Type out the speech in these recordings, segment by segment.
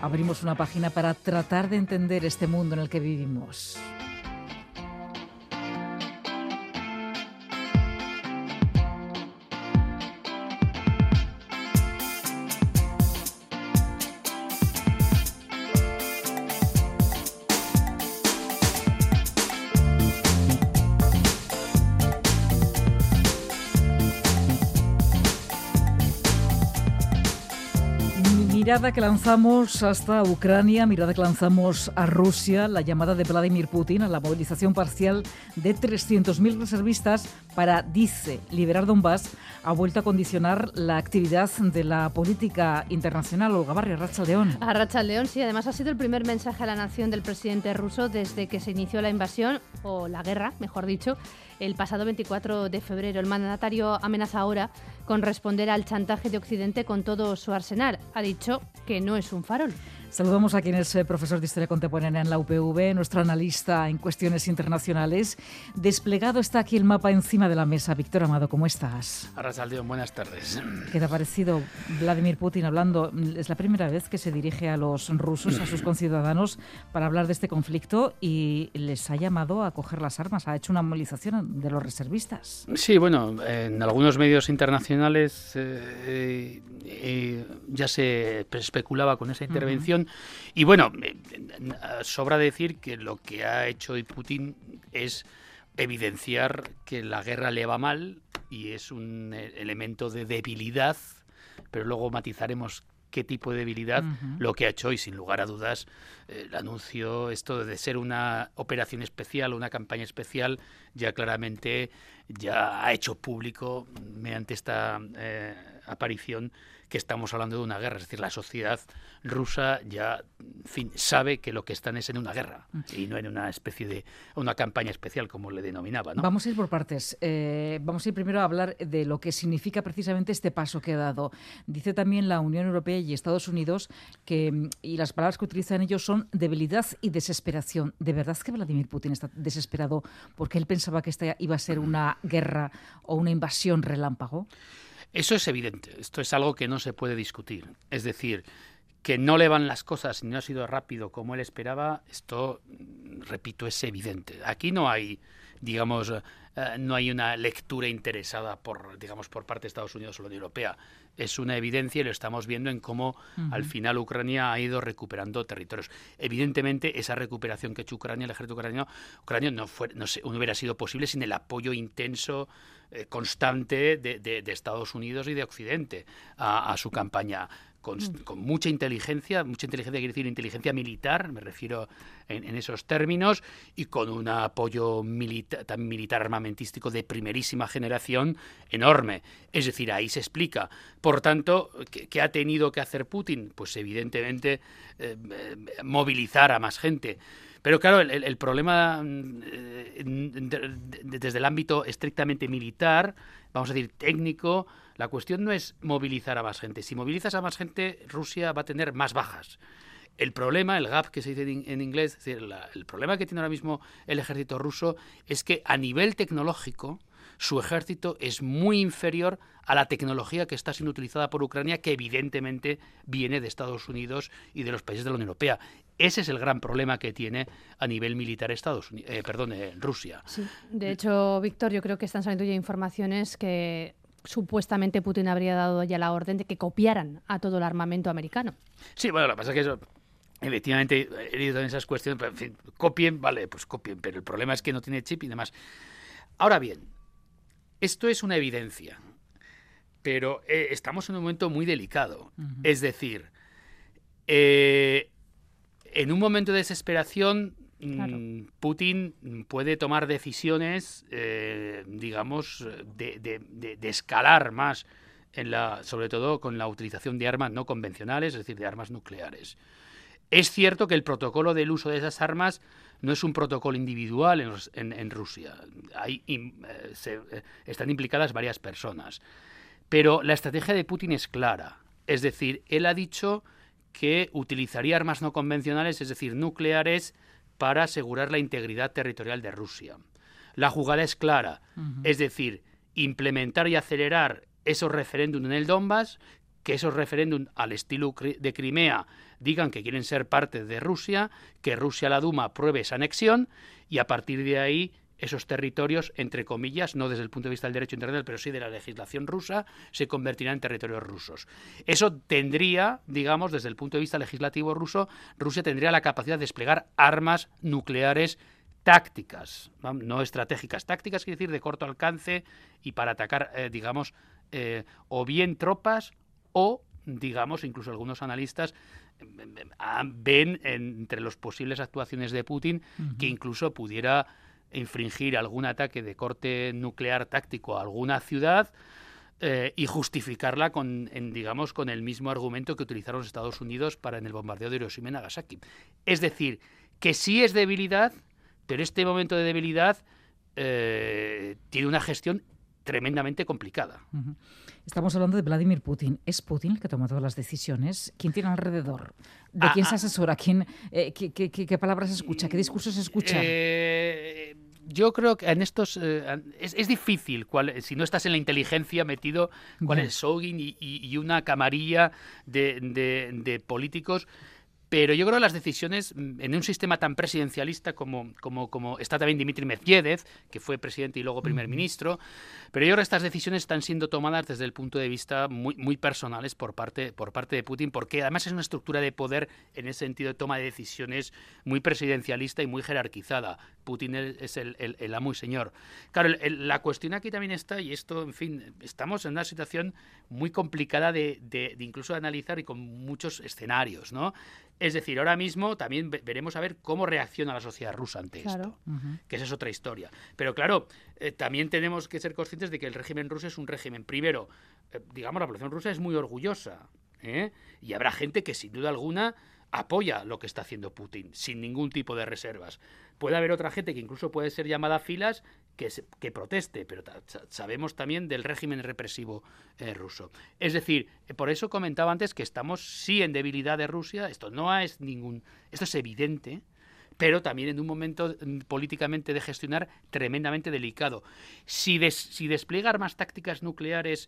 abrimos una página para tratar de entender este mundo en el que vivimos. Mirada que lanzamos hasta Ucrania, mirada que lanzamos a Rusia, la llamada de Vladimir Putin a la movilización parcial de 300.000 reservistas para, dice, liberar Donbass, ha vuelto a condicionar la actividad de la política internacional. Olga Barrio, Arratsaldeon. Arratsaldeon, sí, además ha sido el primer mensaje a la nación del presidente ruso desde que se inició la invasión, o la guerra, mejor dicho, el pasado 24 de febrero. El mandatario amenaza ahora con responder al chantaje de Occidente con todo su arsenal. Ha dicho que no es un farol. Saludamos a quien es profesor de Historia Contemporánea en la UPV, nuestro analista en cuestiones internacionales. Desplegado está aquí el mapa encima de la mesa. Víctor Amado, ¿cómo estás? Arratsaldeon, buenas tardes. ¿Qué te ha parecido Vladimir Putin hablando? Es la primera vez que se dirige a los rusos, a sus conciudadanos, para hablar de este conflicto y les ha llamado a coger las armas. Ha hecho una movilización de los reservistas. Sí, bueno, en algunos medios internacionales ya se especulaba con esa intervención. Y bueno, sobra decir que lo que ha hecho hoy Putin es evidenciar que la guerra le va mal y es un elemento de debilidad, pero luego matizaremos qué tipo de debilidad. Lo que ha hecho hoy, sin lugar a dudas, el anuncio, esto de ser una operación especial, una campaña especial, ya claramente ya ha hecho público mediante esta aparición que estamos hablando de una guerra. Es decir, la sociedad rusa ya, en fin, sabe que lo que están es en una guerra y no en una especie de una campaña especial, como le denominaba, ¿no? Vamos a ir por partes. Vamos a ir primero a hablar de lo que significa precisamente este paso que ha dado. Dice también la Unión Europea y Estados Unidos que, y las palabras que utilizan ellos son debilidad y desesperación. ¿De verdad que Vladimir Putin está desesperado porque él pensaba que esta iba a ser una guerra o una invasión relámpago? Eso es evidente, esto es algo que no se puede discutir. Es decir, que no le van las cosas y no ha sido rápido como él esperaba, esto, repito, es evidente. Aquí no hay, digamos, no hay una lectura interesada por parte de Estados Unidos o la Unión Europea. Es una evidencia y lo estamos viendo en cómo al final Ucrania ha ido recuperando territorios. Evidentemente, esa recuperación que ha hecho Ucrania, el ejército ucraniano no hubiera sido posible sin el apoyo intenso, constante de Estados Unidos y de Occidente a su campaña. Con mucha inteligencia quiere decir inteligencia militar, me refiero en esos términos, y con un apoyo militar armamentístico de primerísima generación enorme. Es decir, ahí se explica. Por tanto, ¿qué ha tenido que hacer Putin? Pues evidentemente movilizar a más gente. Pero claro, el problema desde el ámbito estrictamente militar, vamos a decir técnico, la cuestión no es movilizar a más gente. Si movilizas a más gente, Rusia va a tener más bajas. El problema, el gap que se dice en inglés, es decir, el problema que tiene ahora mismo el ejército ruso es que a nivel tecnológico su ejército es muy inferior a la tecnología que está siendo utilizada por Ucrania, que evidentemente viene de Estados Unidos y de los países de la Unión Europea. Ese es el gran problema que tiene a nivel militar Rusia. Sí. De hecho, Víctor, yo creo que están saliendo ya informaciones que supuestamente Putin habría dado ya la orden de que copiaran a todo el armamento americano. Sí, bueno, lo que pasa es que eso, efectivamente, he leído en esas cuestiones, pero en fin, copien, vale, pues copien, pero el problema es que no tiene chip y demás. Ahora bien, esto es una evidencia, pero estamos en un momento muy delicado. Es decir, en un momento de desesperación, claro, Putin puede tomar decisiones, digamos, de escalar más, sobre todo con la utilización de armas no convencionales, es decir, de armas nucleares. Es cierto que el protocolo del uso de esas armas no es un protocolo individual en Rusia. Están implicadas varias personas. Pero la estrategia de Putin es clara. Es decir, él ha dicho que utilizaría armas no convencionales, es decir, nucleares, para asegurar la integridad territorial de Rusia. La jugada es clara, es decir, implementar y acelerar esos referéndums en el Donbass, que esos referéndum al estilo de Crimea digan que quieren ser parte de Rusia, que Rusia, la Duma, apruebe esa anexión y a partir de ahí esos territorios, entre comillas, no desde el punto de vista del derecho internacional, pero sí de la legislación rusa, se convertirán en territorios rusos. Eso tendría, digamos, desde el punto de vista legislativo ruso, Rusia tendría la capacidad de desplegar armas nucleares tácticas, no estratégicas, tácticas quiere decir de corto alcance y para atacar, digamos, o bien tropas o, digamos, incluso algunos analistas ven entre las posibles actuaciones de Putin que incluso pudiera infringir algún ataque de corte nuclear táctico a alguna ciudad y justificarla digamos, con el mismo argumento que utilizaron los Estados Unidos en el bombardeo de Hiroshima y Nagasaki. Es decir, que sí es debilidad, pero este momento de debilidad tiene una gestión tremendamente complicada. Estamos hablando de Vladimir Putin. ¿Es Putin el que toma todas las decisiones? ¿Quién tiene alrededor? ¿De quién se asesora? ¿Qué palabras escucha? ¿Qué discursos escucha? Yo creo que en estos es difícil, si no estás en la inteligencia metido, cuál es Shogin y una camarilla de políticos. Pero yo creo que las decisiones en un sistema tan presidencialista como está también Dmitry Medvedev, que fue presidente y luego primer ministro, pero yo creo que estas decisiones están siendo tomadas desde el punto de vista muy personales por parte de Putin, porque además es una estructura de poder en ese sentido de toma de decisiones muy presidencialista y muy jerarquizada. Putin es el amo y señor. Claro, la cuestión aquí también está, y esto, en fin, estamos en una situación muy complicada de incluso de analizar y con muchos escenarios, ¿no? Es decir, ahora mismo también veremos a ver cómo reacciona la sociedad rusa ante esto, que esa es otra historia. Pero claro, también tenemos que ser conscientes de que el régimen ruso es un régimen, primero, digamos, la población rusa es muy orgullosa, y habrá gente que sin duda alguna apoya lo que está haciendo Putin, sin ningún tipo de reservas. Puede haber otra gente que incluso puede ser llamada a filas que proteste, pero sabemos también del régimen represivo ruso. Es decir, por eso comentaba antes que estamos sí en debilidad de Rusia, esto es evidente, pero también en un momento políticamente de gestionar tremendamente delicado. Si despliega armas tácticas nucleares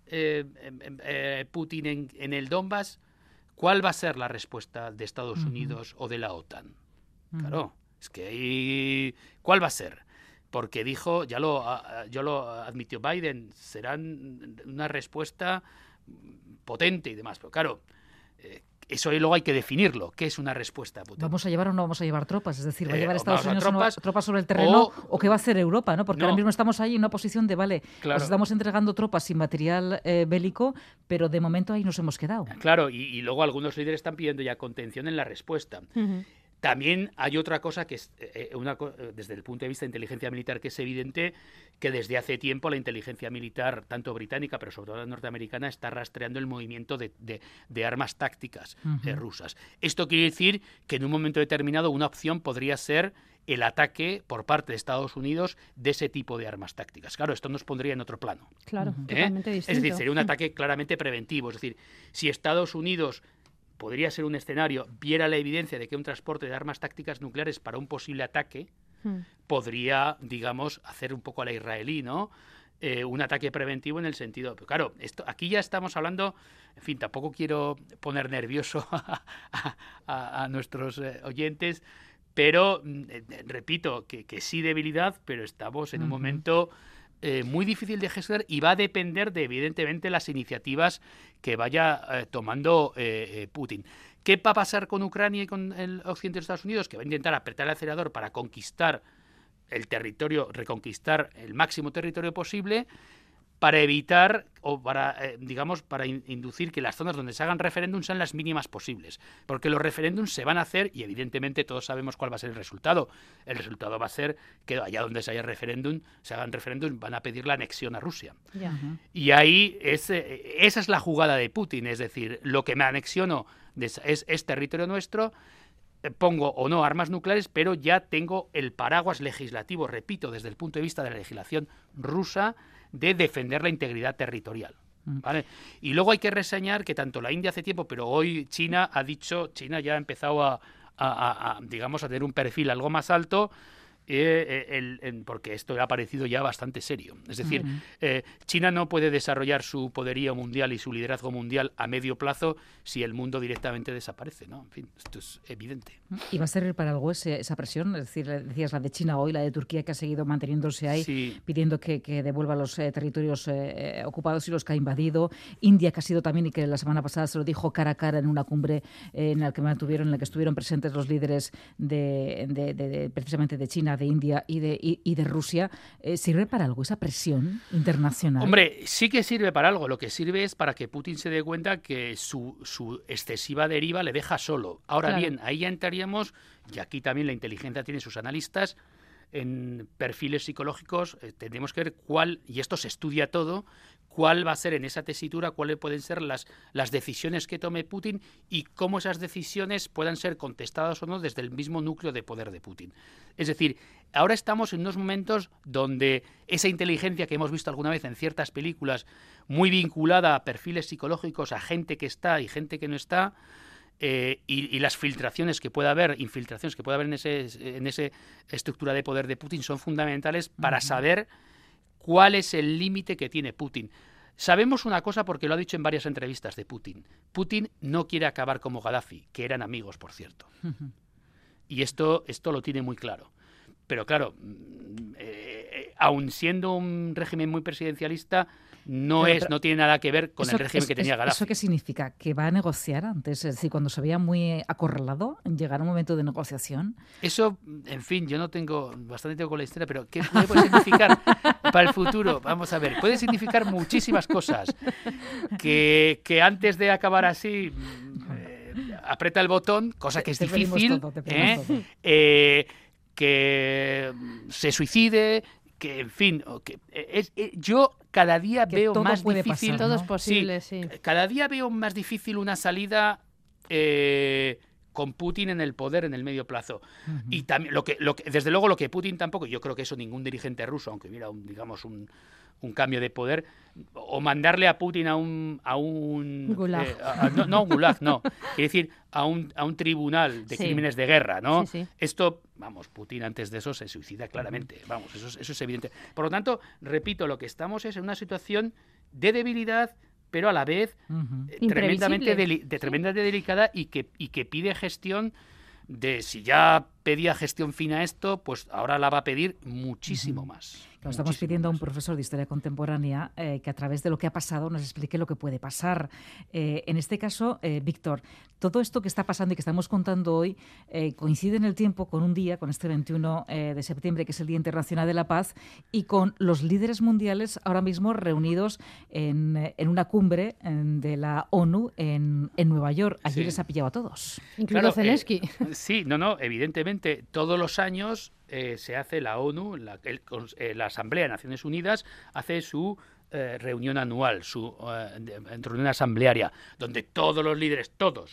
Putin en el Donbass, ¿cuál va a ser la respuesta de Estados Unidos o de la OTAN? Claro, es que ahí, ¿cuál va a ser? Porque dijo, ya lo admitió Biden, será una respuesta potente y demás. Pero claro, eso luego hay que definirlo. ¿Qué es una respuesta potente? ¿Vamos a llevar o no vamos a llevar tropas? Es decir, ¿va a llevar Estados Unidos tropas sobre el terreno o qué va a hacer Europa? ¿No? Porque ahora mismo estamos ahí en una posición de, pues estamos entregando tropas y material bélico, pero de momento ahí nos hemos quedado. Claro, y luego algunos líderes están pidiendo ya contención en la respuesta. También hay otra cosa que es, desde el punto de vista de inteligencia militar, que es evidente que desde hace tiempo la inteligencia militar, tanto británica, pero sobre todo la norteamericana, está rastreando el movimiento de armas tácticas rusas. Esto quiere decir que en un momento determinado una opción podría ser el ataque por parte de Estados Unidos de ese tipo de armas tácticas. Claro, esto nos pondría en otro plano. Claro, totalmente distinto. Es decir, sería un ataque claramente preventivo. Es decir, si Estados Unidos podría ser un escenario, viera la evidencia de que un transporte de armas tácticas nucleares para un posible ataque podría, digamos, hacer un poco a la israelí, ¿no? Un ataque preventivo en el sentido... Pero claro, aquí ya estamos hablando... En fin, tampoco quiero poner nervioso a nuestros oyentes, pero repito que sí debilidad, pero estamos en un momento... muy difícil de gestionar y va a depender de, evidentemente, las iniciativas que vaya tomando Putin. ¿Qué va a pasar con Ucrania y con el occidente de Estados Unidos? Que va a intentar apretar el acelerador para conquistar el territorio, reconquistar el máximo territorio posible, para evitar o para, digamos, para inducir que las zonas donde se hagan referéndums sean las mínimas posibles. Porque los referéndums se van a hacer y evidentemente todos sabemos cuál va a ser el resultado. El resultado va a ser que allá donde se hagan referéndums, van a pedir la anexión a Rusia. Y ahí esa es la jugada de Putin. Es decir, lo que me anexiono es territorio nuestro, pongo o no armas nucleares, pero ya tengo el paraguas legislativo, repito, desde el punto de vista de la legislación rusa, de defender la integridad territorial. ¿Vale? Y luego hay que reseñar que tanto la India hace tiempo, pero hoy China ya ha empezado a digamos, a tener un perfil algo más alto, porque esto ha parecido ya bastante serio. Es decir, China no puede desarrollar su poderío mundial y su liderazgo mundial a medio plazo si el mundo directamente desaparece, ¿no? En fin, esto es evidente. ¿Y va a servir para algo esa presión? Es decir, decías la de China hoy, la de Turquía, que ha seguido manteniéndose ahí, sí, pidiendo que devuelva los territorios ocupados y los que ha invadido. India, que ha sido también, y que la semana pasada se lo dijo cara a cara en una cumbre en la que estuvieron presentes los líderes precisamente de China, de India y de Rusia. ¿Sirve para algo esa presión internacional? Hombre, sí que sirve para algo. Lo que sirve es para que Putin se dé cuenta que su excesiva deriva le deja solo. Ahora claro, bien, ahí ya entraríamos, y aquí también la inteligencia tiene sus analistas, en perfiles psicológicos, tendremos que ver cuál, y esto se estudia todo, cuál va a ser en esa tesitura, cuáles pueden ser las decisiones que tome Putin y cómo esas decisiones puedan ser contestadas o no desde el mismo núcleo de poder de Putin. Es decir, ahora estamos en unos momentos donde esa inteligencia que hemos visto alguna vez en ciertas películas, muy vinculada a perfiles psicológicos, a gente que está y gente que no está, y las infiltraciones que pueda haber en esa estructura de poder de Putin son fundamentales para saber cuál es el límite que tiene Putin. Sabemos una cosa porque lo ha dicho en varias entrevistas de Putin. Putin no quiere acabar como Gaddafi, que eran amigos, por cierto. Y esto lo tiene muy claro. Pero claro, aun siendo un régimen muy presidencialista, no tiene nada que ver con el régimen que tenía Gaddafi. ¿Eso qué significa? ¿Que va a negociar antes? Es decir, cuando se veía muy acorralado, ¿llegará un momento de negociación? Eso, en fin, yo tengo con la historia, pero ¿qué puede significar para el futuro? Vamos a ver, puede significar muchísimas cosas. Que antes de acabar así, aprieta el botón, cosa que es difícil, que se suicide, que en fin, yo cada día veo más difícil, pasar, ¿no? Todo es posible, sí. Cada día veo más difícil una salida con Putin en el poder en el medio plazo. Y también desde luego lo que Putin tampoco, yo creo que eso ningún dirigente ruso, aunque hubiera un cambio de poder, o mandarle a Putin a un gulag. No gulag, no. Quiere decir, a un tribunal de crímenes de guerra, ¿no? Sí. Esto, Putin antes de eso se suicida claramente. Eso es evidente. Por lo tanto, repito, lo que estamos es en una situación de debilidad, pero a la vez tremendamente delicada y que pide gestión. Si ya pedía gestión fina esto, pues ahora la va a pedir muchísimo más. Lo estamos pidiendo a un profesor de Historia Contemporánea que a través de lo que ha pasado nos explique lo que puede pasar. En este caso, Víctor, todo esto que está pasando y que estamos contando hoy coincide en el tiempo con un día, con este 21 de septiembre, que es el Día Internacional de la Paz, y con los líderes mundiales ahora mismo reunidos en una cumbre de la ONU en Nueva York. Allí les ha pillado a todos. Incluido Zelensky. Sí, evidentemente, todos los años se hace la ONU, la Asamblea de Naciones Unidas, hace su reunión anual, su reunión asamblearia, donde todos los líderes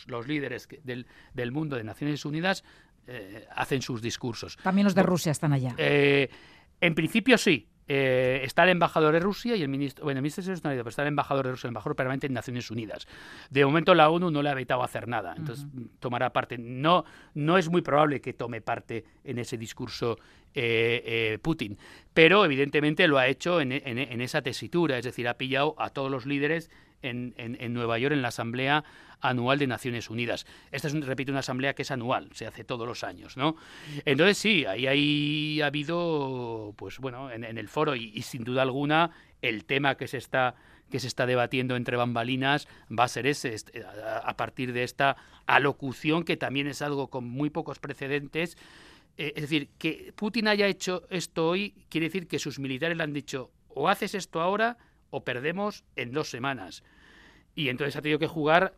del mundo de Naciones Unidas hacen sus discursos. También los de Rusia están allá. En principio sí. Está el embajador de Rusia y el ministro de Estados Unidos, pero está el embajador de Rusia, el embajador permanente en Naciones Unidas. De momento la ONU no le ha vetado hacer nada, entonces tomará parte. No es muy probable que tome parte en ese discurso Putin, pero evidentemente lo ha hecho en esa tesitura, es decir, ha pillado a todos los líderes en Nueva York en la Asamblea Anual de Naciones Unidas. Esta es, repito, una asamblea que es anual, se hace todos los años, ¿no? Entonces sí, ahí ha habido, pues bueno, en el foro y sin duda alguna el tema que se está debatiendo entre bambalinas va a ser ese, a partir de esta alocución que también es algo con muy pocos precedentes. Es decir, que Putin haya hecho esto hoy quiere decir que sus militares le han dicho o haces esto ahora o perdemos en 2 semanas. Y entonces ha tenido que jugar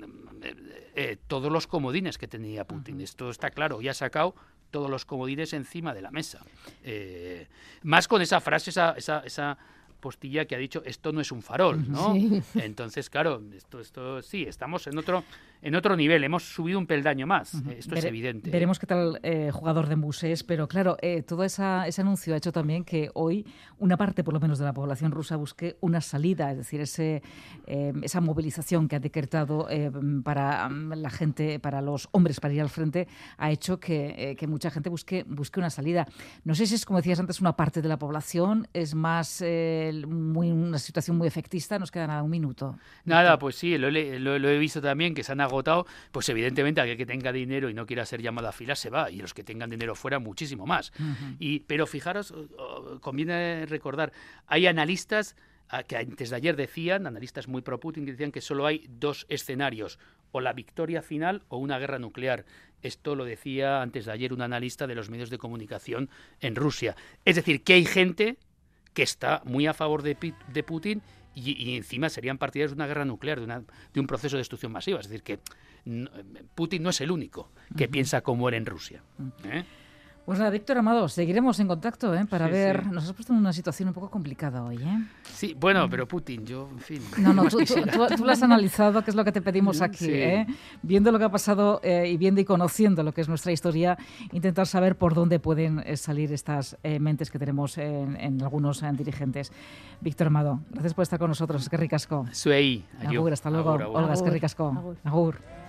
todos los comodines que tenía Putin. Esto está claro, y ha sacado todos los comodines encima de la mesa. Más con esa frase, esa Postilla, que ha dicho esto no es un farol, ¿no? Sí. Entonces, claro, esto sí, estamos en otro nivel, hemos subido un peldaño más, esto es evidente. Veremos qué tal jugador de embus es, pero claro, todo ese anuncio ha hecho también que hoy una parte, por lo menos, de la población rusa busque una salida, es decir, esa movilización que ha decretado para la gente, para los hombres, para ir al frente, ha hecho que mucha gente busque una salida. No sé si es, como decías antes, una parte de la población, es más una situación muy efectista. Nos queda nada, un minuto. Nada, pues sí, lo he visto también, que se han agotado. Pues evidentemente aquel que tenga dinero y no quiera ser llamado a fila se va, y los que tengan dinero fuera muchísimo más. Pero fijaros, conviene recordar, hay analistas que antes de ayer decían, analistas muy pro Putin, que decían que solo hay dos escenarios, o la victoria final o una guerra nuclear. Esto lo decía antes de ayer un analista de los medios de comunicación en Rusia. Es decir, que hay gente que está muy a favor de Putin y encima serían partidarios de una guerra nuclear, de un proceso de destrucción masiva. Es decir, que Putin no es el único que piensa como él en Rusia. Pues nada, Víctor Amado, seguiremos en contacto para ver... Sí. Nos has puesto en una situación un poco complicada hoy, ¿eh? Sí, bueno, pero Putin, yo, en fin... No, tú lo has analizado, que es lo que te pedimos aquí, Sí. Viendo lo que ha pasado y viendo y conociendo lo que es nuestra historia, intentar saber por dónde pueden salir estas mentes que tenemos en algunos dirigentes. Víctor Amado, gracias por estar con nosotros, es que ricasco. Zuei, Agur, hasta luego. Agur, agur. Olga, es que ricasco. Agur. Agur.